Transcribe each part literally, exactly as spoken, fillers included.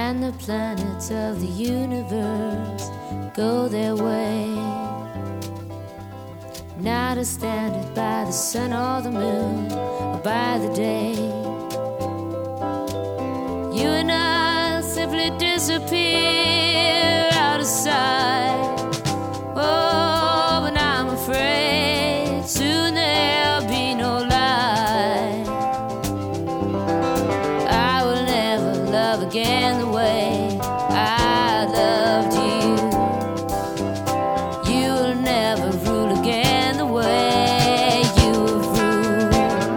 and the planets of the universe go their way. Not as standard by the sun or the moon or by the day. You and I simply disappear out of sight. Oh, but I'm afraid soon there'll be no light. I will never love again the way I loved you. You will never rule again the way you've ruled.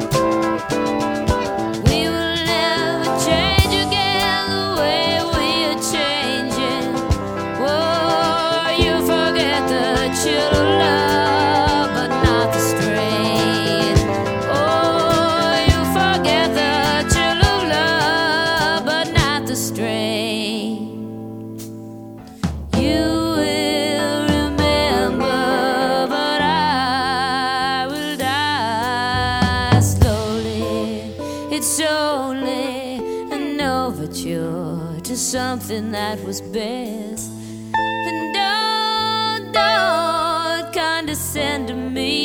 We will never change again the way we are changing. Oh, you forget the chill of love, but not the strain. Oh, you forget the chill of love, but not the strain. You will remember, but I will die slowly. It's only an overture to something that was best. And don't, don't condescend to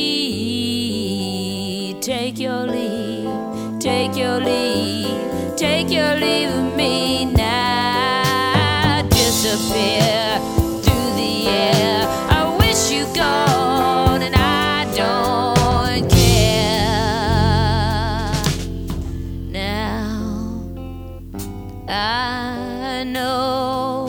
me. Take your leave, take your leave, take your leave of me now. Disappear through the air. I wish you gone, and I don't care. Now I know